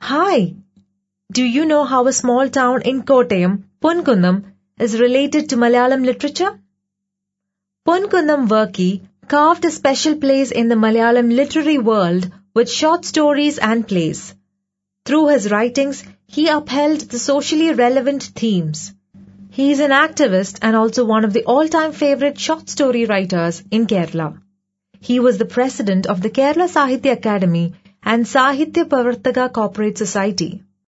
Hi! Do you know how a small town in Kottayam, Ponkunnam, is related to Malayalam literature? Ponkunnam Verki carved a special place in the Malayalam literary world with short stories and plays. Through his writings, he upheld the socially relevant themes. He is an activist and also one of the all-time favorite short story writers in Kerala. He was the president of the Kerala Sahitya Academy and Sahitya Pavartaka Corporate Society.